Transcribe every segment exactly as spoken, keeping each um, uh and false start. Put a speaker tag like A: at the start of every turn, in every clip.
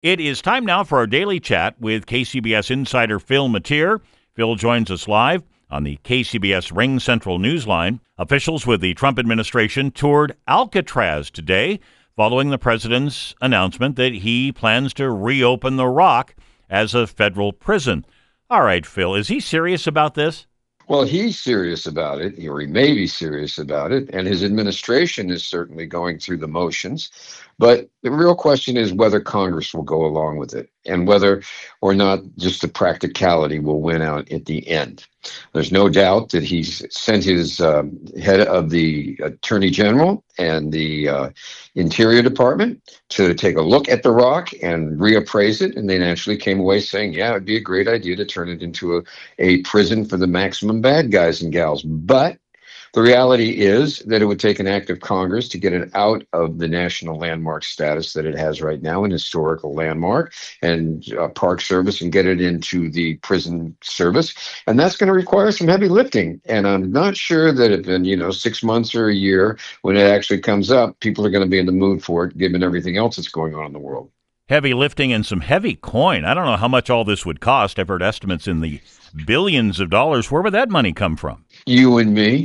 A: It is time now for our daily chat with K C B S insider Phil Matier. Phil joins us live on the K C B S Ring Central Newsline. Officials with the Trump administration toured Alcatraz today following the president's announcement that he plans to reopen the Rock as a federal prison. All right, Phil, is he serious about this?
B: Well, he's serious about it, or he may be serious about it, and his administration is certainly going through the motions. But the real question is whether Congress will go along with it and whether or not just the practicality will win out at the end. There's no doubt that he's sent his um, head of the Attorney General and the uh, Interior Department to take a look at the Rock and reappraise it. And they naturally came away saying, yeah, it'd be a great idea to turn it into a, a prison for the maximum bad guys and gals. But the reality is that it would take an act of Congress to get it out of the national landmark status that it has right now, an historical landmark, and uh, Park Service, and get it into the prison service. And that's going to require some heavy lifting. And I'm not sure that if in, you know, six months or a year, when it actually comes up, people are going to be in the mood for it, given everything else that's going on in the world.
A: Heavy lifting and some heavy coin. I don't know how much all this would cost. I've heard estimates in the billions of dollars. Where would that money come from?
B: You and me.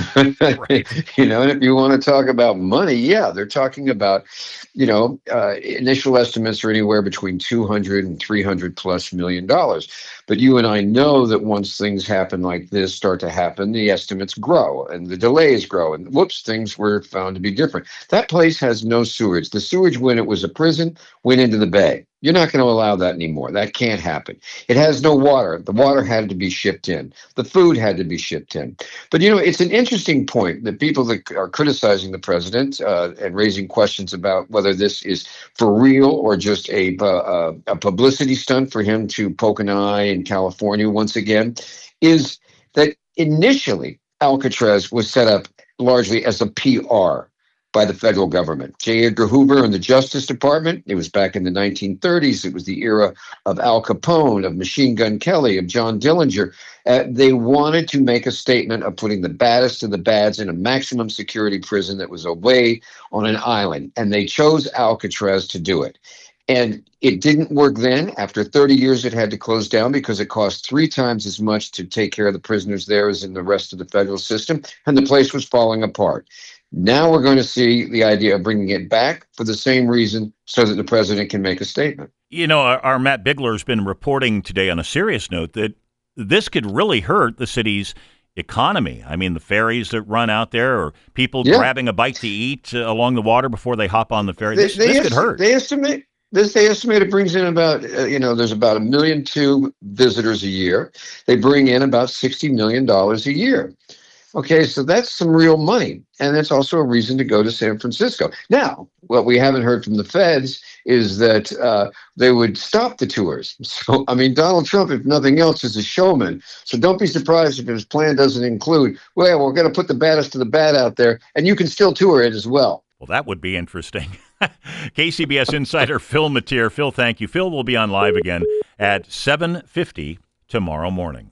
A: Right.
B: You know, and if you want to talk about money, yeah, they're talking about, you know, uh, initial estimates are anywhere between two hundred and three hundred plus million dollars. But you and I know that once things happen like this start to happen, the estimates grow and the delays grow, and whoops, things were found to be different. That place has no sewage. The sewage, when it was a prison, went into the bay. You're not going to allow that anymore. That can't happen. It has no water. The water had to be shipped in. The food had to be shipped in. But, you know, it's an interesting point that people that are criticizing the president uh, and raising questions about whether this is for real or just a, uh, a publicity stunt for him to poke an eye in California once again, is that initially Alcatraz was set up largely as a P R by the federal government. J. Edgar Hoover and the Justice Department, it was back in the nineteen thirties. It was the era of Al Capone, of Machine Gun Kelly, of John Dillinger. Uh, they wanted to make a statement of putting the baddest of the bads in a maximum security prison that was away on an island. And they chose Alcatraz to do it. And it didn't work then. After thirty years, it had to close down because it cost three times as much to take care of the prisoners there as in the rest of the federal system. And the place was falling apart. Now we're going to see the idea of bringing it back for the same reason, so that the president can make a statement.
A: You know, our, our Matt Bigler has been reporting today on a serious note that this could really hurt the city's economy. I mean, the ferries that run out there, or people yeah. grabbing a bite to eat uh, along the water before they hop on the ferry. This,
B: they, they
A: this
B: est-
A: could hurt.
B: They estimate this. They estimate it brings in about uh, you know, there's about a million two visitors a year. They bring in about sixty million dollars a year. Okay, so that's some real money, and that's also a reason to go to San Francisco. Now, what we haven't heard from the feds is that uh, they would stop the tours. So, I mean, Donald Trump, if nothing else, is a showman. So don't be surprised if his plan doesn't include, well, we're going to put the baddest of the bad out there, and you can still tour it as well.
A: Well, that would be interesting. K C B S insider Phil Matier. Phil, thank you. Phil will be on live again at seven fifty tomorrow morning.